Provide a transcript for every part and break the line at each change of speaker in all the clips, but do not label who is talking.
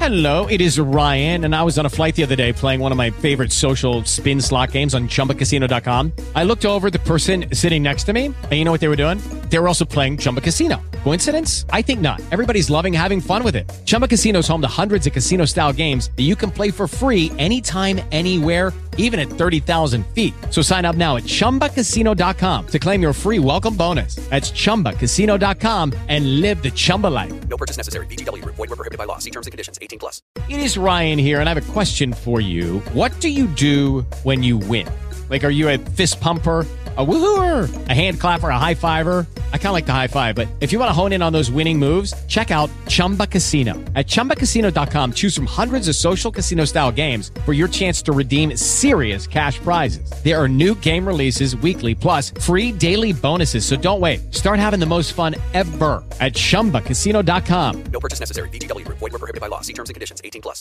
Hello, it is Ryan, and I was on a flight the other day playing one of my favorite social spin slot games on ChumbaCasino.com. I looked over at the person sitting next to me, and you know what they were doing? They were also playing Chumba Casino. Coincidence? I think not. Everybody's loving having fun with it. Chumba Casino is home to hundreds of casino-style games that you can play for free anytime, anywhere, even at 30,000 feet. So sign up now at ChumbaCasino.com to claim your free welcome bonus. That's ChumbaCasino.com and live the Chumba life.
No purchase necessary. VGW. Void where prohibited by law. See terms and conditions. 18+.
It is Ryan here, and I have a question for you. What do you do when you win? Like, are you a fist pumper, a woohooer, a hand clapper, a high fiver? I kind of like the high five, but if you want to hone in on those winning moves, check out Chumba Casino. At ChumbaCasino.com, choose from hundreds of social casino-style games for your chance to redeem serious cash prizes. There are new game releases weekly, plus free daily bonuses, so don't wait. Start having the most fun ever at ChumbaCasino.com.
No purchase necessary. VGW. Void where prohibited by law. See terms and conditions. 18+.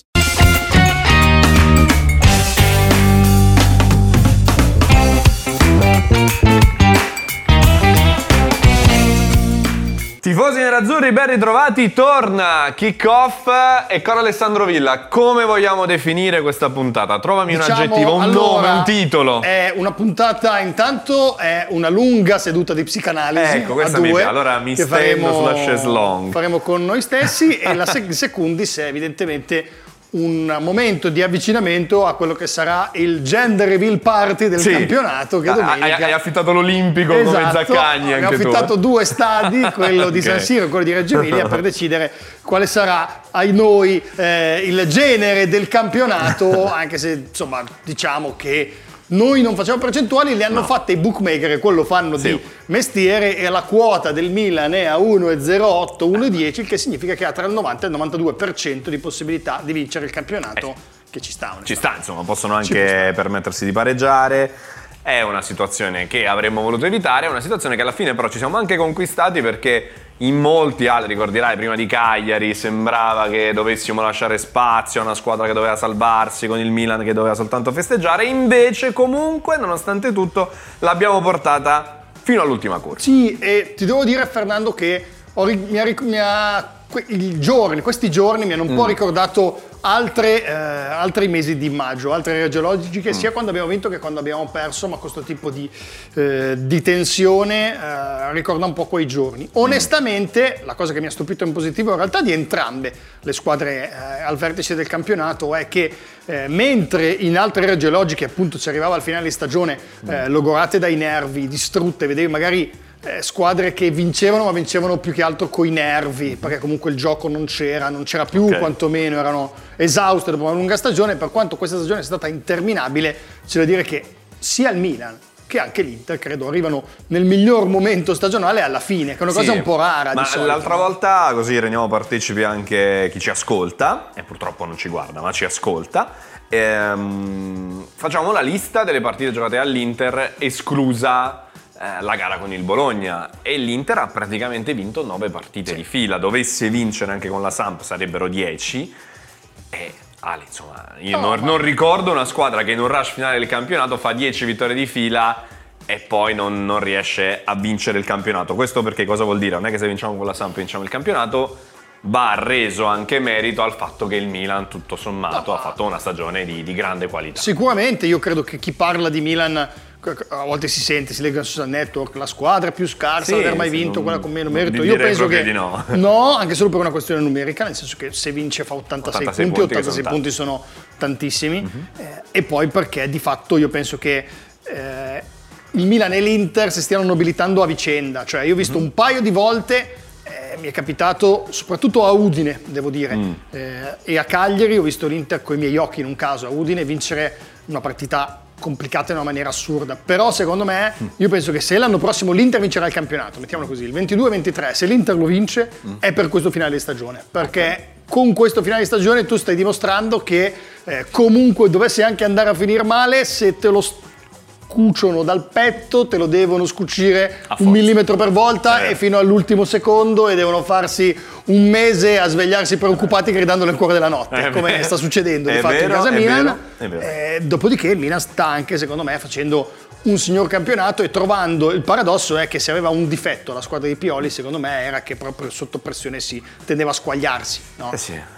Tifosi nerazzurri, ben ritrovati, torna Kick-Off e caro Alessandro Villa, come vogliamo definire questa puntata? Trovami un aggettivo, un nome, un titolo.
È una puntata, intanto è una lunga seduta di psicanalisi.
Ecco, questa mi piace, allora mi stendo sulla chaise longue.
Faremo con noi stessi e la secundis è evidentemente un momento di avvicinamento a quello che sarà il gender reveal party del campionato che domenica.
Hai affittato l'Olimpico, esatto, come Zaccagni anche tu.
Ho affittato due stadi, quello di San Siro e quello di Reggio Emilia, per decidere quale sarà ai noi il genere del campionato, anche se insomma diciamo che noi non facciamo percentuali, le hanno fatte i bookmaker e quello fanno di mestiere, e la quota del Milan è a 1,08, 1,10, il che significa che ha tra il 90 e il 92% di possibilità di vincere il campionato, che ci sta.
Ci sta, insomma, possono anche permettersi di pareggiare. È una situazione che avremmo voluto evitare, è una situazione che alla fine però ci siamo anche conquistati, perché in molti altri, ricorderai, prima di Cagliari sembrava che dovessimo lasciare spazio a una squadra che doveva salvarsi, con il Milan che doveva soltanto festeggiare, invece comunque nonostante tutto l'abbiamo portata fino all'ultima corsa.
Sì, e ti devo dire, Fernando, che questi giorni mi hanno un po' ricordato altri mesi di maggio, altre reggeologiche, sia quando abbiamo vinto che quando abbiamo perso, ma questo tipo di tensione ricorda un po' quei giorni. Onestamente, la cosa che mi ha stupito in positivo in realtà di entrambe le squadre al vertice del campionato è che mentre in altre reggeologiche appunto ci arrivava al finale di stagione logorate dai nervi, distrutte, vedevi magari squadre che vincevano, ma vincevano più che altro coi nervi, perché comunque il gioco non c'era più, quantomeno erano esauste dopo una lunga stagione. Per quanto questa stagione sia stata interminabile, c'è da dire che sia il Milan che anche l'Inter credo arrivano nel miglior momento stagionale alla fine, che è una cosa un po' rara.
Ma
di solito,
l'altra volta, così rendiamo partecipi anche chi ci ascolta, e purtroppo non ci guarda ma ci ascolta, facciamo la lista delle partite giocate all'Inter, esclusa la gara con il Bologna, e l'Inter ha praticamente vinto 9 partite di fila. Dovesse vincere anche con la Samp sarebbero 10, e insomma io non ricordo una squadra che in un rush finale del campionato fa 10 vittorie di fila e poi non riesce a vincere il campionato. Questo perché cosa vuol dire? Non è che se vinciamo con la Samp vinciamo il campionato, va reso anche merito al fatto che il Milan tutto sommato ha fatto una stagione di grande qualità.
Sicuramente, io credo che chi parla di Milan a volte si legga su social network, la squadra più scarsa ad aver mai vinto, quella con meno merito. Io penso che no, anche solo per una questione numerica, nel senso che se vince fa 86 punti, 86 punti sono tantissimi, e poi perché di fatto io penso che il Milan e l'Inter si stiano nobilitando a vicenda. Cioè io ho visto un paio di volte, mi è capitato soprattutto a Udine, devo dire, e a Cagliari ho visto l'Inter coi miei occhi, in un caso a Udine, vincere una partita complicata in una maniera assurda. Però secondo me, io penso che se l'anno prossimo l'Inter vincerà il campionato, mettiamolo così, il 22-23, se l'Inter lo vince è per questo finale di stagione, perché con questo finale di stagione tu stai dimostrando che comunque dovessi anche andare a finire male, se te lo cuciono dal petto, te lo devono scucire un millimetro per volta e fino all'ultimo secondo, e devono farsi un mese a svegliarsi preoccupati gridando nel cuore della notte, come sta succedendo di fatto in casa Milan. Dopodiché il Milan sta anche, secondo me, facendo un signor campionato, e trovando, il paradosso è che se aveva un difetto la squadra di Pioli, secondo me era che proprio sotto pressione si tendeva a squagliarsi, no?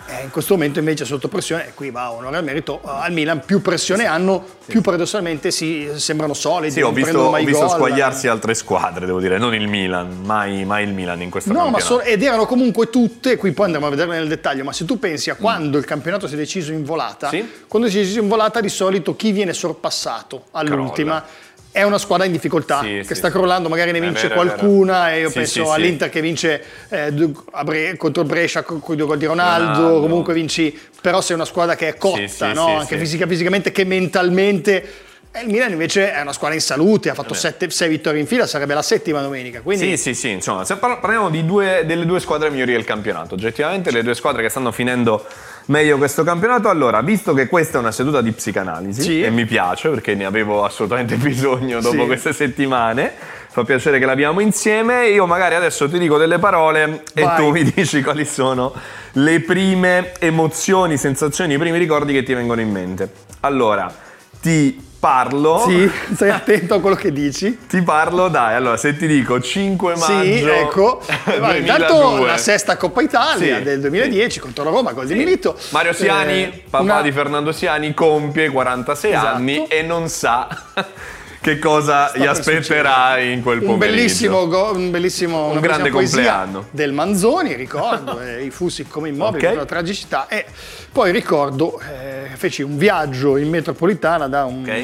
In questo momento invece sotto pressione, e qui va onore al merito al Milan, più pressione hanno, più paradossalmente sembrano solidi.
Sì, ho visto squagliarsi altre squadre, devo dire, non il Milan, mai il Milan in questo campionato.
Ed erano comunque tutte, qui poi andremo a vederle nel dettaglio, ma se tu pensi a quando il campionato si è deciso in volata, quando si è deciso in volata di solito chi viene sorpassato all'ultima è una squadra in difficoltà, che sta crollando, magari ne vince qualcuna, e io penso all'Inter che vince contro il Brescia con i 2 gol di Ronaldo, comunque vinci, però sei una squadra che è cotta, anche fisicamente che mentalmente. E il Milan invece è una squadra in salute, ha fatto 6 vittorie in fila, sarebbe la 7ª domenica. Quindi...
Sì, insomma, se parliamo delle 2 squadre migliori del campionato, oggettivamente le 2 squadre che stanno finendo meglio questo campionato. Allora, visto che questa è una seduta di psicanalisi, e mi piace perché ne avevo assolutamente bisogno dopo queste settimane, fa piacere che l'abbiamo insieme, io magari adesso ti dico delle parole e tu mi dici quali sono le prime emozioni, sensazioni, i primi ricordi che ti vengono in mente. Allora, ti parlo.
Sì, stai attento a quello che dici.
Ti parlo, dai, allora se ti dico 5 maggio. Sì,
ecco. Intanto la 6ª Coppa Italia del 2010 contro la Roma, gol di Milito.
Mario Siani, papà di Fernando Siani, compie 46 anni e non sa che cosa gli aspetterà in quel pomeriggio.
Un
grande compleanno
del Manzoni, ricordo, i fussi come immobili, la tragicità, e poi ricordo feci un viaggio in metropolitana da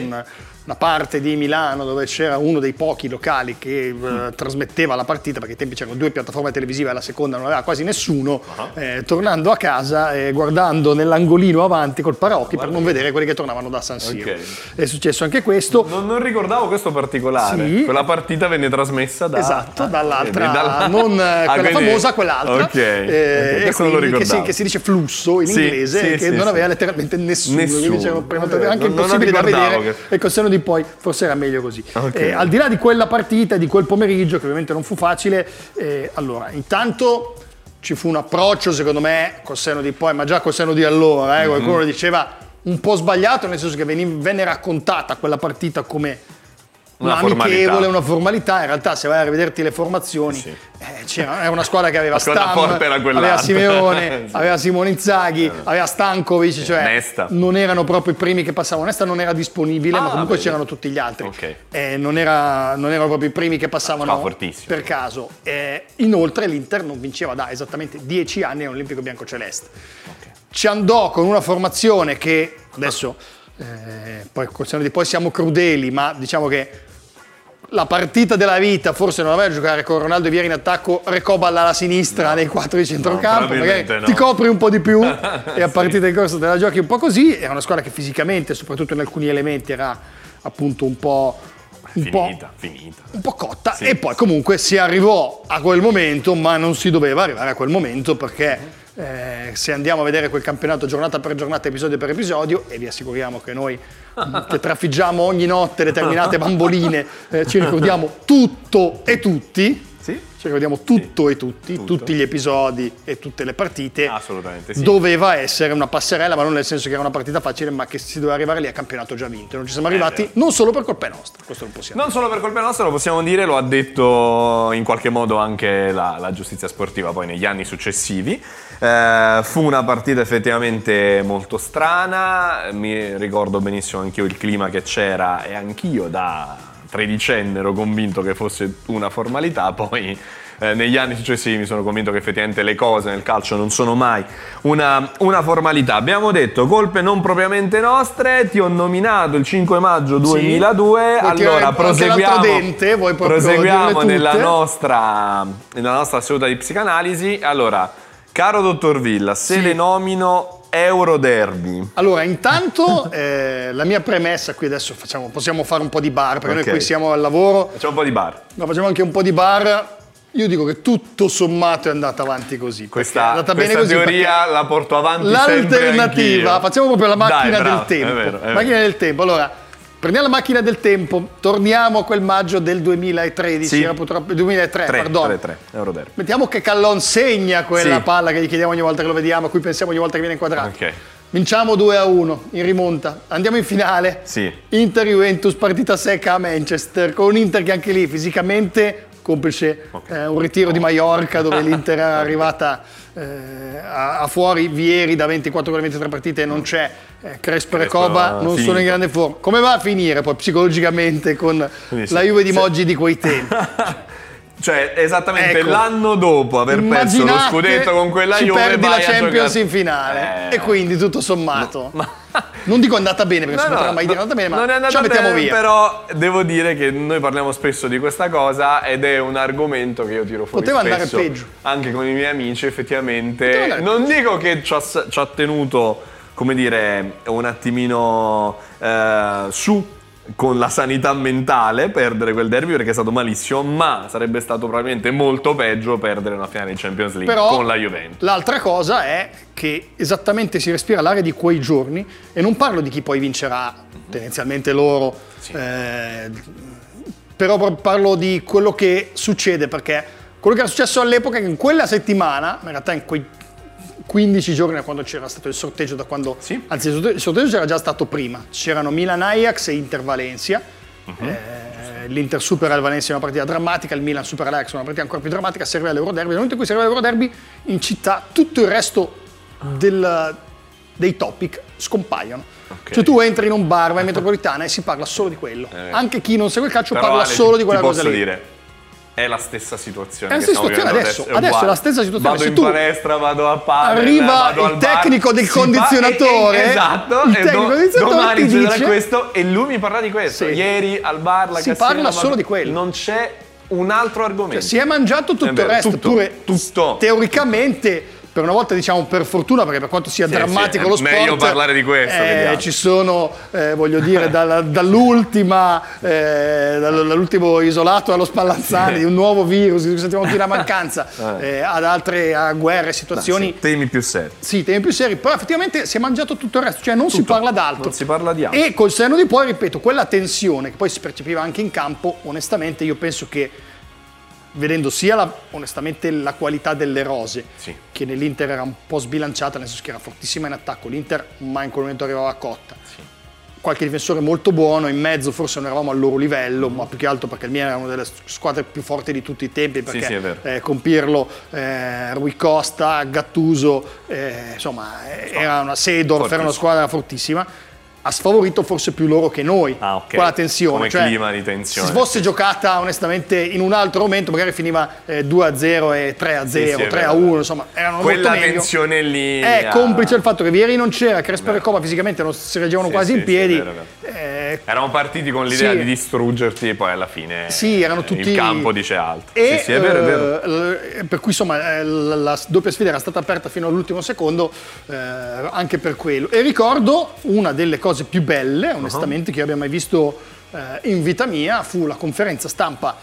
una parte di Milano dove c'era uno dei pochi locali che trasmetteva la partita, perché ai tempi c'erano 2 piattaforme televisive e la seconda non aveva quasi nessuno, tornando a casa e guardando nell'angolino avanti col paraocchi per non vedere quelli che tornavano da San Siro. È successo anche questo.
Non ricordavo questo particolare. Quella partita venne trasmessa
dall'altra, non quella famosa, quell'altra.
Questo non lo ricordavo.
Che si dice flusso in inglese, che non aveva letteralmente nessuno. Anche impossibile da vedere, e col senno di poi forse era meglio così. Al di là di quella partita, di quel pomeriggio, che ovviamente non fu facile, allora intanto ci fu un approccio, secondo me, col senno di poi, ma già col senno di allora, qualcuno diceva un po' sbagliato, nel senso che venne raccontata quella partita come una amichevole, una formalità. In realtà, se vai a rivederti le formazioni, era una squadra che aveva Stam, aveva Simeone, aveva Simone Inzaghi, aveva Stankovic, cioè
Nesta.
Non erano proprio i primi che passavano. Nesta non era disponibile, ma comunque c'erano tutti gli altri. Non erano proprio i primi che passavano per caso. Inoltre l'Inter non vinceva da esattamente 10 anni all'Olimpico Biancoceleste. Ci andò con una formazione che adesso poi siamo crudeli, ma diciamo che la partita della vita forse non aveva a giocare con Ronaldo e Vieri in attacco, Recoba alla sinistra nei 4 di centrocampo, magari ti copri un po' di più e a partita in corso te la giochi un po' così. Era una squadra che fisicamente, soprattutto in alcuni elementi, era appunto un po' cotta, e poi comunque si arrivò a quel momento, ma non si doveva arrivare a quel momento, perché se andiamo a vedere quel campionato giornata per giornata, episodio per episodio, e vi assicuriamo che noi che trafiggiamo ogni notte determinate bamboline ci ricordiamo tutto e tutti. Ci ricordiamo tutto e tutti gli episodi e tutte le partite.
Assolutamente
Doveva essere una passerella, ma non nel senso che era una partita facile, ma che si doveva arrivare lì a campionato già vinto. Non ci siamo arrivati, non solo per colpa nostra, questo lo possiamo dire.
Non solo per colpa nostra, lo possiamo dire, lo ha detto in qualche modo anche la giustizia sportiva poi negli anni successivi. Fu una partita effettivamente molto strana, mi ricordo benissimo anch'io il clima che c'era, e anch'io da tredicenne ero convinto che fosse una formalità. Poi negli anni successivi mi sono convinto che effettivamente le cose nel calcio non sono mai una formalità. Abbiamo detto colpe non propriamente nostre, ti ho nominato il 5 maggio 2002, allora proseguiamo nella nostra seduta di psicanalisi. Allora, caro dottor Villa, se le nomino Euroderby.
Allora, intanto la mia premessa qui adesso possiamo fare un po' di bar, perché noi qui siamo al lavoro.
Facciamo un po' di bar.
No, facciamo anche un po' di bar. Io dico che tutto sommato è andata avanti così.
Questa teoria la porto avanti
l'alternativa,
sempre
facciamo proprio la macchina del tempo. È vero. Macchina del tempo. Allora, prendiamo la macchina del tempo, torniamo a quel maggio del 2013, era purtroppo 2003, perdono.
Euroderby.
Mettiamo che Callon segna quella palla che gli chiediamo ogni volta che lo vediamo, a cui pensiamo ogni volta che viene inquadrato. Vinciamo 2-1 in rimonta, andiamo in finale. Inter-Juventus, partita secca a Manchester, con un Inter che anche lì fisicamente, complice un ritiro di Maiorca dove l'Inter era arrivata a fuori Vieri da 24 ore e 23 partite non c'è, Crespo e Coba non sono in grande forma. Come va a finire poi psicologicamente con la Juve di Moggi di quei tempi?
Cioè, esattamente l'anno dopo aver perso lo scudetto con quella Juve,
perdi la Champions in finale e quindi tutto sommato non dico è andata bene perché non si potrà mai dire è andata bene, ma
non è andata
ce la mettiamo
bene,
via.
però devo dire che noi parliamo spesso di questa cosa ed è un argomento che io tiro fuori
poteva
spesso
andare peggio
anche con i miei amici. Effettivamente non dico che ci ha tenuto, come dire, un attimino su con la sanità mentale perdere quel derby perché è stato malissimo, ma sarebbe stato probabilmente molto peggio perdere una finale di Champions League con la Juventus.
L'altra cosa è che esattamente si respira l'aria di quei giorni, e non parlo di chi poi vincerà, tendenzialmente loro, però parlo di quello che succede, perché quello che era successo all'epoca è che in quella settimana, in realtà in quei 15 giorni da quando c'era stato il sorteggio, anzi il sorteggio c'era già stato prima, c'erano Milan-Ajax e Inter-Valencia, l'Inter supera il Valencia in una partita drammatica, il Milan supera l'Ajax in una partita ancora più drammatica, serve all'Euroderby. Nel momento in cui serve all'Euroderby in città tutto il resto dei topic scompaiono. Cioè tu entri in un bar, vai in metropolitana e si parla solo di quello, anche chi non segue il calcio parla solo di quella cosa lì.
Dire, è la stessa situazione.
È la stessa situazione adesso è la stessa situazione.
Vado in palestra, vado a padel,
arriva
vado
il tecnico del condizionatore.
Esatto, domani c'era questo e lui mi parla di questo. Ieri al bar la
si parla solo di quello.
Non c'è un altro argomento.
Cioè, si è mangiato tutto il resto.
Tutto.
Teoricamente, per una volta diciamo per fortuna, perché per quanto sia drammatico lo sport,
meglio parlare di questo,
ci sono, voglio dire, dall'ultimo isolato allo Spallanzani di un nuovo virus di cui sentiamo tutti la mancanza, ad altre guerre, situazioni,
temi più seri.
Sì, temi più seri, però effettivamente si è mangiato tutto il resto, cioè non si parla d'altro.
Non si parla di altro.
E col senno di poi, ripeto, quella tensione che poi si percepiva anche in campo, onestamente io penso che, vedendo sia onestamente la qualità delle rose, che nell'Inter era un po' sbilanciata, nel senso che era fortissima in attacco, l'Inter mai in quel momento arrivava a cotta, qualche difensore molto buono, in mezzo forse non eravamo al loro livello, ma più che altro perché il Milan era una delle squadre più forti di tutti i tempi, perché con Pirlo, Rui Costa, Gattuso, insomma era una Seedorf, era una squadra fortissima. Ha sfavorito forse più loro che noi quella tensione.
Come clima di tensione.
Se fosse giocata onestamente in un altro momento magari finiva 2-0 e 3-0, 3-1, insomma erano
quella
molto meglio.
Tensione lì
è complice il fatto che Vieri non c'era, Crespo e Coba fisicamente non si reggevano quasi in piedi.
Eravamo partiti con l'idea di distruggerti e poi alla fine
erano tutti...
il campo dice altro.
E,
è vero.
Per cui insomma la doppia sfida era stata aperta fino all'ultimo secondo, anche per quello. E ricordo una delle cose più belle, onestamente, che io abbia mai visto in vita mia, fu la conferenza stampa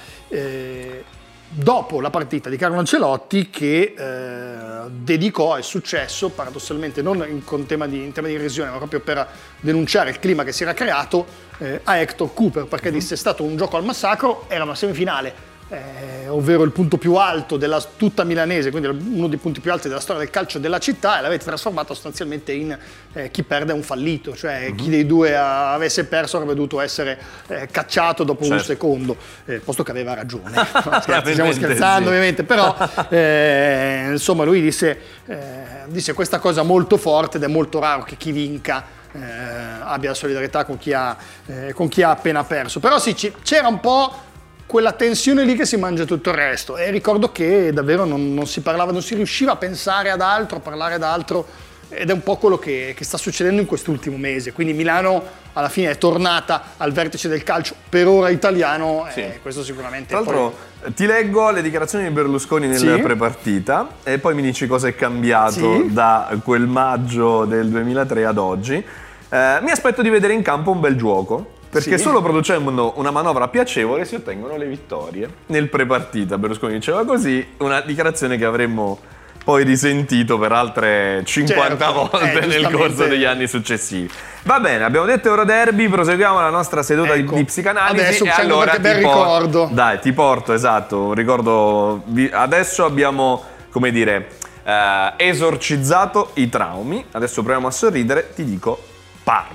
dopo la partita di Carlo Ancelotti, che dedicò al successo, paradossalmente non in tema di irrisione, ma proprio per denunciare il clima che si era creato, a Hector Cooper, perché disse: è stato un gioco al massacro, era una semifinale, ovvero il punto più alto della tutta milanese, quindi uno dei punti più alti della storia del calcio della città, e l'avete trasformato sostanzialmente in chi perde è un fallito, cioè chi dei due avesse perso avrebbe dovuto essere cacciato dopo un secondo, posto che aveva ragione. Stiamo scherzando ovviamente, però insomma lui disse questa cosa molto forte, ed è molto raro che chi vinca abbia solidarietà con chi ha appena perso. Però sì, c'era un po' quella tensione lì che si mangia tutto il resto, e ricordo che davvero non si parlava, non si riusciva a pensare ad altro, a parlare d'altro, ed è un po' quello che sta succedendo in quest'ultimo mese. Quindi Milano alla fine è tornata al vertice del calcio per ora italiano, questo sicuramente.
Tra l'altro ti leggo le dichiarazioni di Berlusconi nella prepartita e poi mi dici cosa è cambiato da quel maggio del 2003 ad oggi. Mi aspetto di vedere in campo un bel gioco, perché solo producendo una manovra piacevole si ottengono le vittorie. Nel prepartita Berlusconi diceva così, una dichiarazione che avremmo poi risentito per altre 50 volte nel corso degli anni successivi. Va bene, abbiamo detto Euroderby, proseguiamo la nostra seduta di psicanalisi.
Adesso
e allora
ricordo.
Dai, ti porto, un ricordo. Adesso abbiamo, come dire, esorcizzato i traumi. Adesso proviamo a sorridere, ti dico Parma.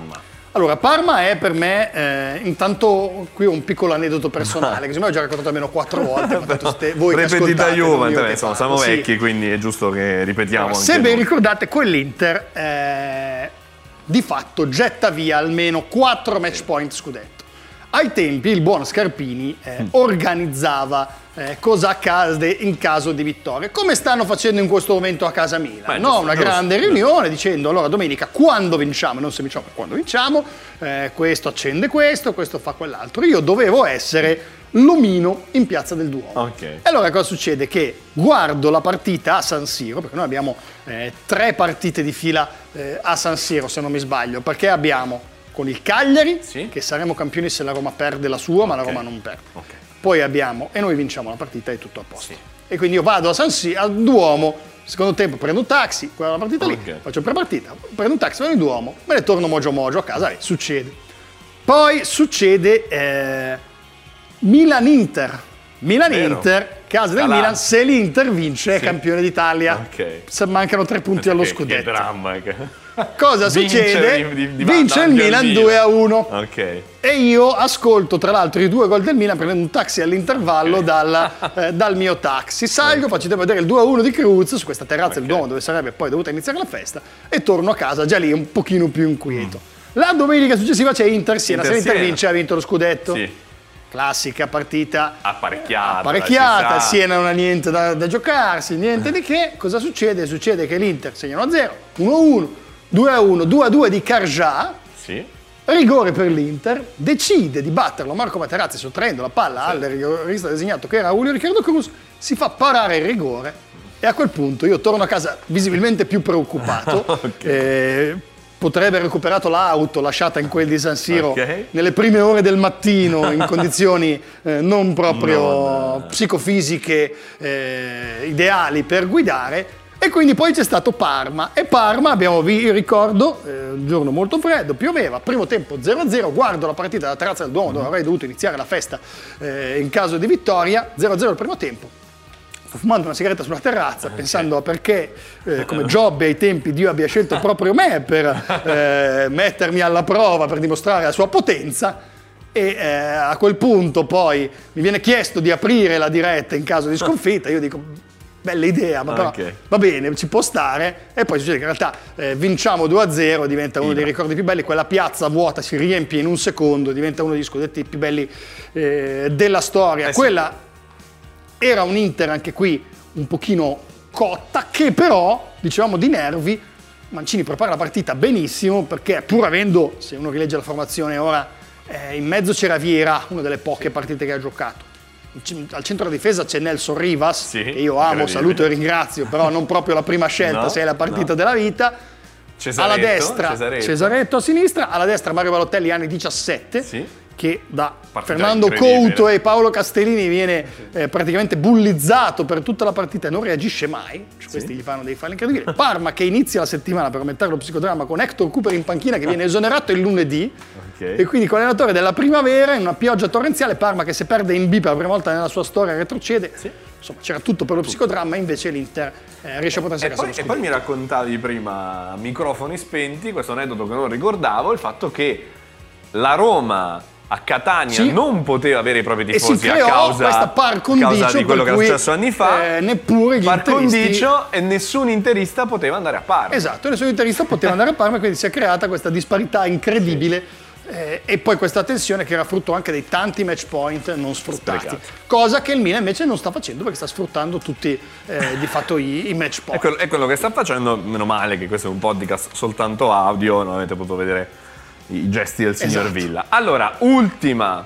Allora, Parma è per me, intanto qui ho un piccolo aneddoto personale, che secondo me ho già raccontato almeno 4 volte, ma tanto voi che
ripetita
ascoltate,
Juve, insomma, siamo vecchi, quindi è giusto che ripetiamo
allora,
anche
se ben
noi.
ricordate, quell'Inter di fatto getta via almeno 4 match point scudetto. Ai tempi il buon Scarpini organizzava cosa accade in caso di vittoria, come stanno facendo in questo momento a casa Milan. Una grande riunione dicendo: allora domenica quando vinciamo, non se vinciamo, quando vinciamo, questo accende questo fa quell'altro. Io dovevo essere l'omino in Piazza del Duomo.
Okay.
E allora cosa succede? Che guardo la partita a San Siro, perché noi abbiamo 3 partite di fila a San Siro, se non mi sbaglio, perché abbiamo con il Cagliari, che saremo campioni se la Roma perde la sua, ma la Roma non perde. Okay. Poi abbiamo, e noi vinciamo la partita e tutto a posto. Sì. E quindi io vado a San Siro, al Duomo, secondo tempo prendo un taxi, quella la partita lì, faccio pre-partita, prendo un taxi, vado in Duomo, me ne torno mogio a casa, succede. Poi succede Milan-Inter. Milan-Inter, casa del Milan, se l'Inter vince è campione d'Italia. Se mancano 3 punti allo scudetto.
Che dramma.
Cosa succede? Vince il Milan 2-1. E io ascolto tra l'altro i 2 gol del Milan prendendo un taxi all'intervallo dal mio taxi. Salgo, faccio vedere il 2-1 di Cruz su questa terrazza del Duomo dove sarebbe poi dovuta iniziare la festa e torno a casa già lì un pochino più inquieto. La domenica successiva c'è Inter-Siena. Se l'Inter vince ha vinto lo scudetto. Classica partita apparecchiata, il Siena non ha niente da giocarsi, niente di che. Cosa succede? Succede che l'Inter segna 1-0, 1-1, 2-1, 2-2 di Carjà, rigore per l'Inter, decide di batterlo Marco Materazzi sottraendo la palla al rigorista designato che era Julio Ricardo Cruz, si fa parare il rigore e a quel punto io torno a casa visibilmente più preoccupato. Potrebbe aver recuperato l'auto lasciata in quel di San Siro nelle prime ore del mattino in condizioni non proprio psicofisiche ideali per guidare, e quindi poi c'è stato Parma e Parma io ricordo un giorno molto freddo, pioveva, primo tempo 0-0, guardo la partita dalla terrazza del Duomo dove avrei dovuto iniziare la festa in caso di vittoria, 0-0 il primo tempo. Sto fumando una sigaretta sulla terrazza pensando a perché, come Giobbe ai tempi, Dio abbia scelto proprio me per mettermi alla prova, per dimostrare la sua potenza, e a quel punto poi mi viene chiesto di aprire la diretta in caso di sconfitta. Io dico bella idea, ma però va bene, ci può stare, e poi succede che in realtà vinciamo 2-0, diventa uno dei ricordi più belli, quella piazza vuota si riempie in un secondo, diventa uno degli scudetti più belli della storia. Quella era un Inter anche qui un pochino cotta, che però, dicevamo, di nervi. Mancini prepara la partita benissimo, perché pur avendo, se uno rilegge la formazione ora, in mezzo c'era Vieira, una delle poche partite che ha giocato. Al centro difesa c'è Nelson Rivas, che io amo, saluto e ringrazio, però non proprio la prima scelta se è la partita della vita. Alla destra Cesaretto a sinistra, alla destra Mario Balotelli, anni 17, che da Fernando Couto e Paolo Castellini viene praticamente bullizzato per tutta la partita e non reagisce mai. Questi gli fanno dei falli incredibili. Parma che inizia la settimana per aumentare lo psicodramma con Hector Cooper in panchina, che viene esonerato il lunedì, e quindi con l'allenatore della primavera in una pioggia torrenziale. Parma che se perde in B per la prima volta nella sua storia retrocede. Insomma, c'era tutto per lo psicodramma, invece l'Inter riesce a potersi a casa lo scudetto.
E poi mi raccontavi prima, a microfoni spenti, questo aneddoto che non ricordavo, il fatto che la Roma a Catania non poteva avere i propri tifosi a causa di quello che era successo anni fa.
Neppure gli interisti,
e nessun interista poteva andare a Parma.
Esatto, nessun interista poteva andare a Parma, quindi si è creata questa disparità incredibile. E poi questa tensione che era frutto anche dei tanti match point non sfruttati, cosa che il Milan invece non sta facendo, perché sta sfruttando tutti di fatto i match point.
È quello che sta facendo, meno male che questo è un podcast soltanto audio, non avete potuto vedere i gesti del signor Villa. Allora, ultima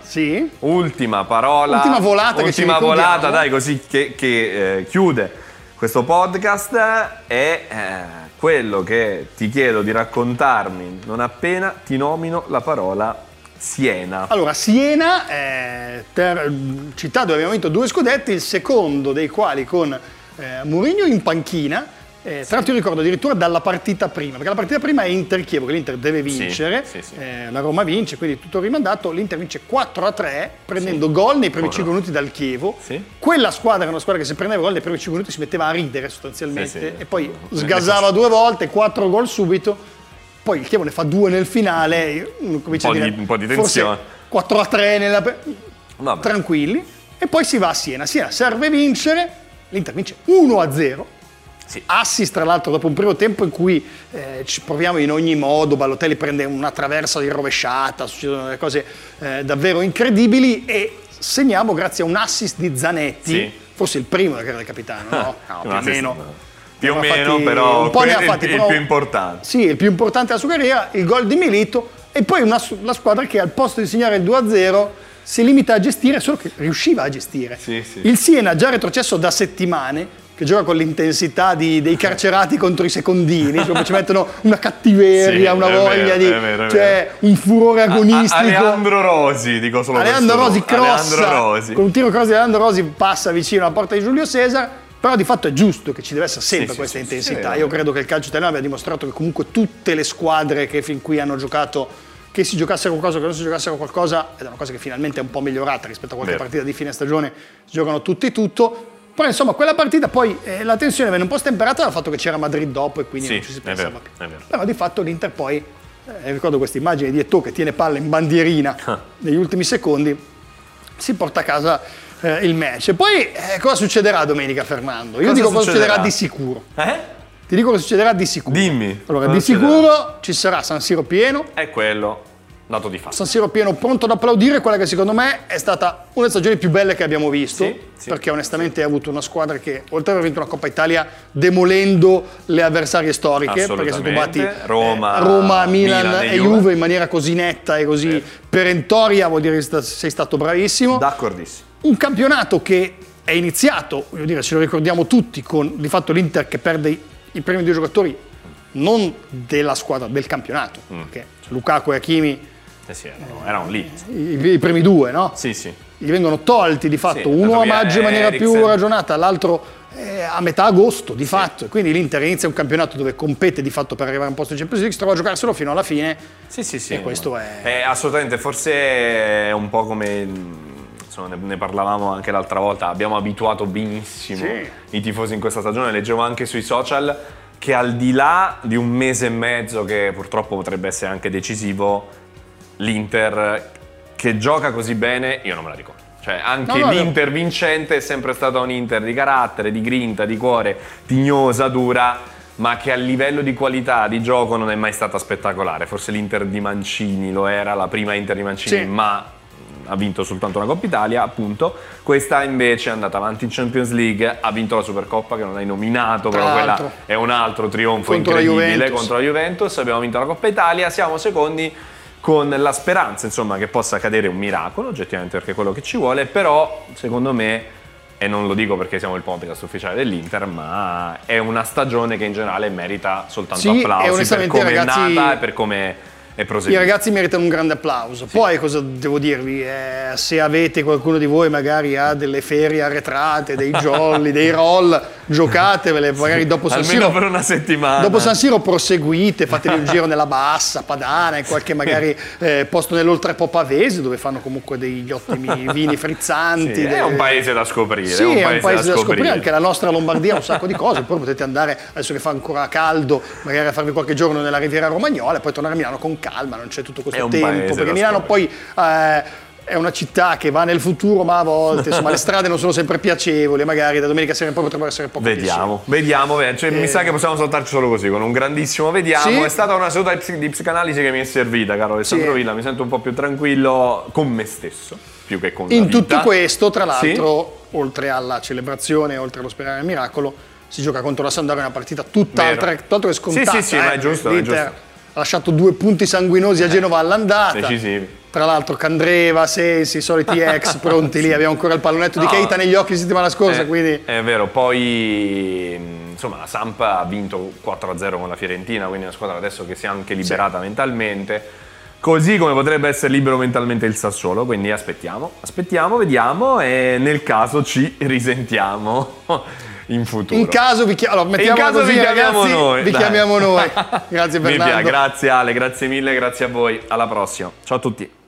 parola, ultima volata, dai, così che chiude questo podcast, è quello che ti chiedo di raccontarmi non appena ti nomino la parola Siena.
Allora, Siena, città dove abbiamo vinto 2 scudetti, il secondo dei quali con Mourinho in panchina. Tra l'altro io ricordo addirittura dalla partita prima, perché la partita prima è Inter-Chievo, che l'Inter deve vincere, la Roma vince, quindi tutto rimandato, l'Inter vince 4-3 prendendo gol nei primi 5 minuti dal Chievo. Quella squadra era una squadra che se prendeva gol nei primi 5 minuti si metteva a ridere sostanzialmente, e poi sgasava 2 volte, 4 gol subito, poi il Chievo ne fa 2 nel finale, uno comincia a dire
un po' di tensione.
4-3 tranquilli, e poi si va a Siena. Siena serve vincere, l'Inter vince 1-0.
Sì.
Assist, tra l'altro, dopo un primo tempo in cui ci proviamo in ogni modo, Balotelli prende una traversa di rovesciata, succedono delle cose davvero incredibili, e segniamo grazie a un assist di Zanetti,
sì.
Forse il primo che era il capitano, no? Più o meno.
Più o meno, però
un po' ne ha fatti,
il più importante.
Sì, il più importante della sua carriera, il gol di Milito, e poi la squadra che al posto di segnare il 2-0 si limita a gestire, solo che riusciva a gestire.
Sì, sì.
Il Siena, già retrocesso da settimane, che gioca con l'intensità dei carcerati contro i secondini, cioè ci mettono una cattiveria,
sì,
una voglia
vero,
cioè un furore agonistico.
Alejandro Rosi, dico solo
Alejandro Rosi crossa,
Alejandro Rosi.
Con un tiro cross di Alejandro Rosi passa vicino alla porta di Giulio Cesar, però di fatto è giusto che ci deve essere sempre questa intensità. Io credo che il calcio italiano abbia dimostrato che comunque tutte le squadre che fin qui hanno giocato, che si giocassero qualcosa, che non si giocassero qualcosa, ed è una cosa che finalmente è un po' migliorata rispetto a qualche partita di fine stagione, si giocano tutti tutto. Però insomma quella partita poi la tensione venne un po' stemperata dal fatto che c'era Madrid dopo e quindi non ci si pensava più. Però di fatto l'Inter poi, ricordo questa immagine di Eto'o che tiene palla in bandierina negli ultimi secondi, si porta a casa il match. E poi cosa succederà domenica, Fernando? Io dico cosa succederà di sicuro. Ti dico cosa succederà di sicuro.
Dimmi.
Allora, di sicuro ci sarà San Siro pieno.
È quello. Dato di fatto.
San Siro pieno, pronto ad applaudire quella che secondo me è stata una delle stagioni più belle che abbiamo visto, perché onestamente ha avuto una squadra che, oltre ad aver vinto una Coppa Italia demolendo le avversarie storiche, perché se tu batti Roma, Milan e Juve in maniera così netta e così perentoria, vuol dire che sei stato bravissimo.
D'accordissimo.
Un campionato che è iniziato, voglio dire, ce lo ricordiamo tutti, con di fatto l'Inter che perde i primi 2 giocatori, non della squadra, del campionato, perché Lukaku e Hakimi
erano lì.
I primi 2, no?
Sì, sì.
Gli vengono tolti di fatto, uno a maggio in maniera più ragionata, l'altro a metà agosto di fatto. Quindi l'Inter inizia un campionato dove compete di fatto per arrivare a un posto di Champions League, si trova a giocarselo fino alla fine.
Sì.
E questo è
assolutamente, forse è un po' come, insomma, ne parlavamo anche l'altra volta, abbiamo abituato benissimo i tifosi in questa stagione, leggevo anche sui social che al di là di un mese e mezzo che purtroppo potrebbe essere anche decisivo, l'Inter che gioca così bene, io non me la ricordo. Cioè, anche l'Inter vincente è sempre stata un Inter di carattere, di grinta, di cuore, tignosa, dura, ma che a livello di qualità di gioco non è mai stata spettacolare. Forse l'Inter di Mancini lo era, la prima Inter di Mancini, ma ha vinto soltanto una Coppa Italia, appunto. Questa invece è andata avanti in Champions League, ha vinto la Supercoppa che non hai nominato, però quella è un altro trionfo incredibile contro la Juventus. Abbiamo vinto la Coppa Italia, siamo secondi, con la speranza, insomma, che possa accadere un miracolo, oggettivamente, perché è quello che ci vuole. Però secondo me, e non lo dico perché siamo il podcast ufficiale dell'Inter, ma è una stagione che in generale merita soltanto applausi per come è nata e per come è proseguita.
I ragazzi meritano un grande applauso. Poi cosa devo dirvi? Se avete qualcuno di voi magari ha delle ferie arretrate, dei jolly, dei roll, giocatevele, magari dopo San Siro.
Almeno per una settimana.
Dopo San Siro proseguite, fatevi un giro nella Bassa, Padana, in qualche magari posto nell'Oltrepo Pavese, dove fanno comunque degli ottimi vini frizzanti.
È un paese da scoprire.
Sì, è un paese da scoprire. Anche la nostra Lombardia ha un sacco di cose. Poi potete andare, adesso che fa ancora caldo, magari a farvi qualche giorno nella Riviera Romagnola e poi tornare a Milano con calma, non c'è tutto questo tempo, perché Milano poi è una città che va nel futuro, ma a volte insomma le strade non sono sempre piacevoli, magari da domenica sera in poi potrebbero essere poco
vediamo, cioè, mi sa che possiamo saltarci solo così, con un grandissimo vediamo. È stata una seduta di psicanalisi che mi è servita, caro Alessandro Villa, mi sento un po' più tranquillo con me stesso, più che con la vita.
Tutto questo, tra l'altro, oltre alla celebrazione, oltre allo sperare nel miracolo, si gioca contro la Sampdoria, una partita tutt'altro che scontata.
Sì, ma è giusto,
l'Inter ha lasciato 2 punti sanguinosi a Genova all'andata.
Decisivi.
Tra l'altro Candreva, Sensi, i soliti ex pronti lì, abbiamo ancora il pallonetto di Keita negli occhi settimana scorsa, quindi...
È vero, poi insomma la Samp ha vinto 4-0 con la Fiorentina, quindi è una squadra adesso che si è anche liberata mentalmente, così come potrebbe essere libero mentalmente il Sassuolo, quindi aspettiamo, vediamo e nel caso ci risentiamo in futuro.
In caso vi chiamiamo noi. Chiamiamo noi. Grazie Fernando.
Grazie Ale, grazie mille, grazie a voi. Alla prossima. Ciao a tutti.